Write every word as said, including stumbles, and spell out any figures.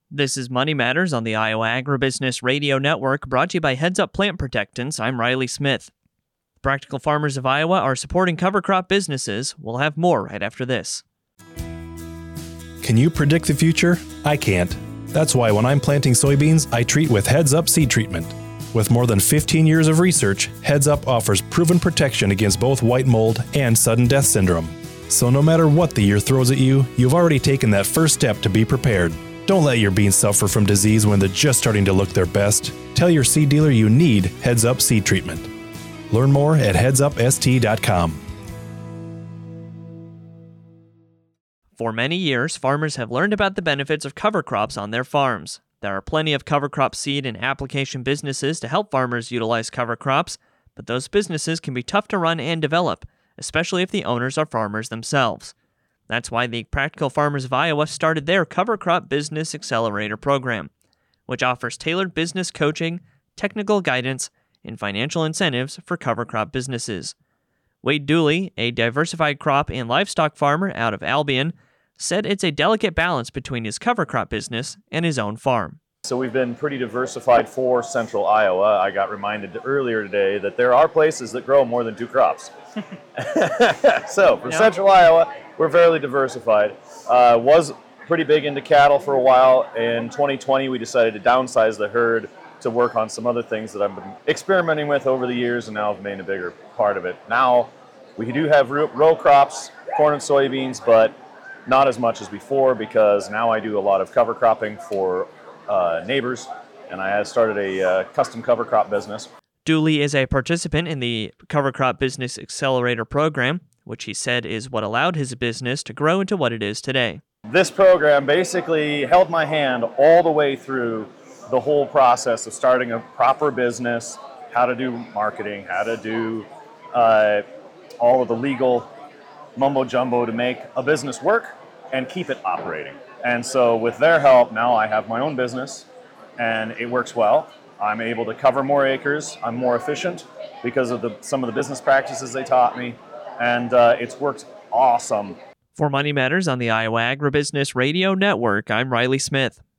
This is Money Matters on the Iowa Agribusiness Radio Network, brought to you by Heads Up Plant Protectants. I'm Riley Smith. Practical Farmers of Iowa are supporting cover crop businesses. We'll have more right after this. Can you predict the future? I can't. That's why when I'm planting soybeans, I treat with Heads Up Seed Treatment. With more than fifteen years of research, Heads Up offers proven protection against both white mold and sudden death syndrome. So no matter what the year throws at you, you've already taken that first step to be prepared. Don't let your beans suffer from disease when they're just starting to look their best. Tell your seed dealer you need Heads Up Seed Treatment. Learn more at heads up s t dot com. For many years, farmers have learned about the benefits of cover crops on their farms. There are plenty of cover crop seed and application businesses to help farmers utilize cover crops, but those businesses can be tough to run and develop, especially if the owners are farmers themselves. That's why the Practical Farmers of Iowa started their Cover Crop Business Accelerator program, which offers tailored business coaching, technical guidance, and financial incentives for cover crop businesses. Wade Dooley, a diversified crop and livestock farmer out of Albion, said it's a delicate balance between his cover crop business and his own farm. So we've been pretty diversified for central Iowa. I got reminded earlier today that there are places that grow more than two crops. So for yeah. central Iowa, we're fairly diversified. Uh, was pretty big into cattle for a while. In twenty twenty, we decided to downsize the herd to work on some other things that I've been experimenting with over the years, and now I've made a bigger part of it. Now we do have row crops, corn and soybeans, but not as much as before, because now I do a lot of cover cropping for uh, neighbors, and I have started a uh, custom cover crop business. Dooley is a participant in the Cover Crop Business Accelerator program, which he said is what allowed his business to grow into what it is today. This program basically held my hand all the way through the whole process of starting a proper business, how to do marketing, how to do uh, all of the legal mumbo jumbo to make a business work and keep it operating. And so with their help, now I have my own business and it works well. I'm able to cover more acres. I'm more efficient because of the, some of the business practices they taught me, and uh, it's worked awesome. For Money Matters on the Iowa Agribusiness Radio Network, I'm Riley Smith.